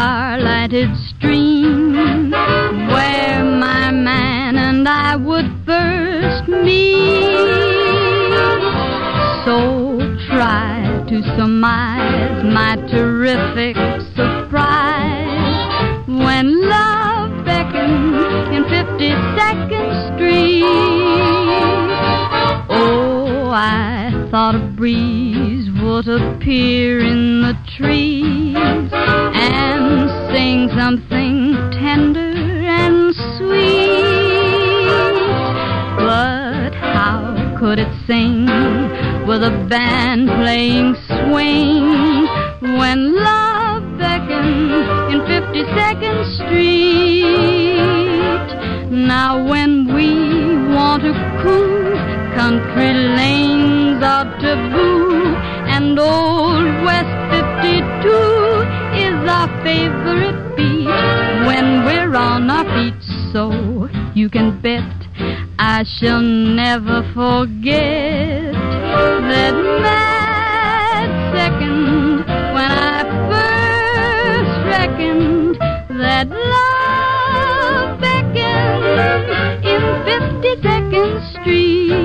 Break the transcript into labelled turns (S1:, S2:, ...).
S1: starlighted stream where my man and I would first meet. So try to surmise my terrific surprise when love beckons in 52nd Street. Oh, I thought a breeze would appear in the trees and sing something tender and sweet. But how could it sing with a band playing swing when love beckons in 52nd Street? Now when we want to cool, country lanes are taboo, and old West 52 is our favorite beat when we're on our feet. So you can bet I shall never forget that mad second when I first reckoned that love beckoned in 52nd Street.